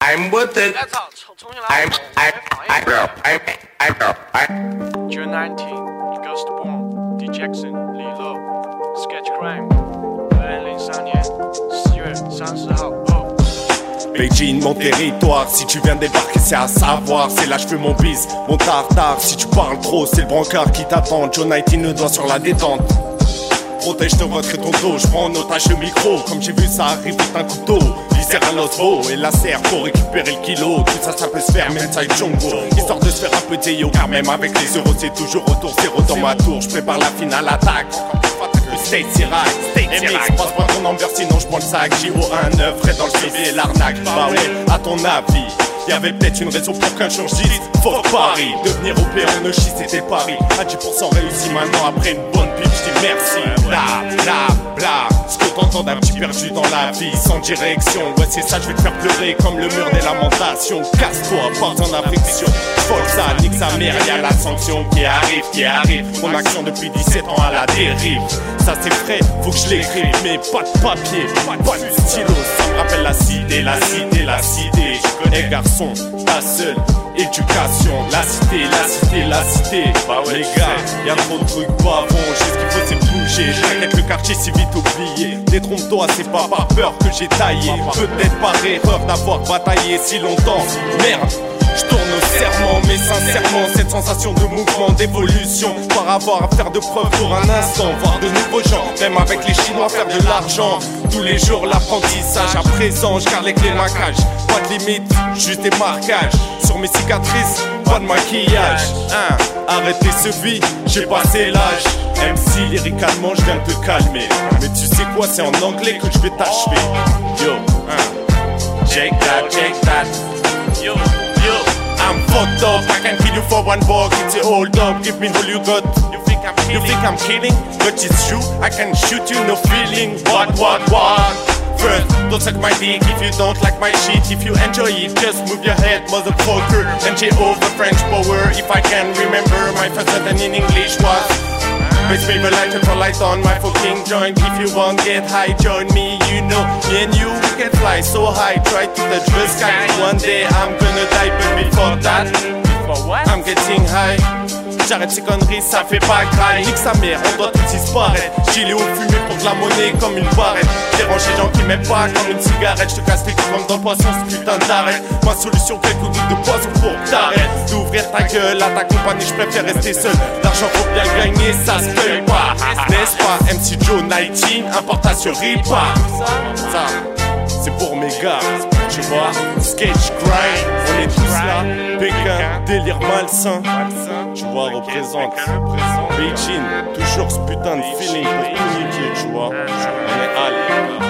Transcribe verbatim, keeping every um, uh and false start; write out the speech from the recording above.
I'm butted. I'm I'm I'm I'm I'm I'm June nineteenth, Ghost Born, D Jackson, 李乐 Sketch Crime， 二零零三年四月三十号。 Beijing, mon territoire, si tu viens débarquer c'est à savoir. C'est là je fais mon bis, mon tartare. Si tu parles trop c'est le brancard qui t'attend. Joe dix-neuf le doigt sur la détente. Protège ton ventre et ton dos, je prends en otage le micro. Comme j'ai vu ça arrive vite un couteau. Viscère à l'osmo et la serre pour récupérer le kilo. Tout ça ça peut se faire, même ça est Jongo. Histoire de se faire un peu de car même avec les euros c'est toujours retour zéro dans ma tour. Je prépare la finale attaque. Le state c'est right, state c'est right. Passe pas ton number sinon je prends le sac. J O un neuf, frais dans le C V, l'arnaque. Bah ouais, à ton avis y'avait peut-être une raison pour qu'un jour je dise fuck Paris. Devenir O P en Euchy c'était Paris. À dix pour cent réussi maintenant après une bonne pipe je dis merci. Bla bla bla. Ce que t'entends d'un petit perdu dans la vie sans direction. Ouais c'est ça je vais te faire pleurer comme le mur des lamentations. Casse-toi, pas besoin d'affection. Fuck ça, nique sa mère, y'a la sanction qui arrive, qui arrive. Mon action depuis dix-sept ans à la dérive. Ça c'est vrai, faut que je l'écrive. Mais pas de papier, pas de stylo. Ça me rappelle la cité, la cité, la cité. Je connais garçon, ta seule éducation. La cité, la cité, la cité. Bah ouais, les gars, y'a trop de trucs pas bons. Juste qu'il faut c'est bouger. T'inquiète le quartier si vite oublié. Détrompe-toi, c'est pas par peur que j'ai taillé. Peut-être par erreur d'avoir bataillé si longtemps. Merde. Je tourne au serment, mais sincèrement, cette sensation de mouvement, d'évolution, par avoir à faire de preuves pour un instant, voir de nouveaux gens, même avec les Chinois faire de l'argent. Tous les jours l'apprentissage, à présent je garde les clés maquage. Pas de limite, juste des marquages. Sur mes cicatrices, pas de maquillage. Hein, arrêtez ce vie, j'ai passé l'âge. M C, lyricalement je viens de te calmer. Mais tu sais quoi, c'est en anglais que je vais t'achever. Yo, hein, check that, check that. Yo. I'm fucked up, I can kill you for one buck. It's a hold up, give me all you got. You think I'm kidding? You think I'm kidding? But it's true, I can shoot you, no feeling. What, what, what? First, don't suck my dick if you don't like my shit. If you enjoy it, just move your head, motherfucker. And J over French power. If I can remember, my first sentence in English was Bitch, baby, light up a light on my fucking joint. If you want get high, join me. You know, me and you, we can fly so high. Try to touch the sky. One day I'm gonna die, but before that, I'm getting high. J'arrête ces conneries, ça fait pas graille. Nique sa mère, on doit tous disparaître. Gilet au fumé pour de la monnaie comme une barrette. Dérange les gens qui m'aiment pas comme une cigarette. Je te casse les coups comme dans le poisson, ce putain d'arrête. Ma solution, quelques gouttes de poison pour que t'arrêtes d'ouvrir ta gueule à ta compagnie, je préfère rester seul. L'argent faut bien le gagner, ça se paye pas. N'est-ce pas, M C Joe dix-neuf, importation Ripa. Ça, c'est pour mes gars, tu vois. Sketch Crime, on est tous là. Pékin, délire malsain. Tu vois, représente Beijing, toujours ce putain de feeling pour tout niquer, tu vois. On est allé.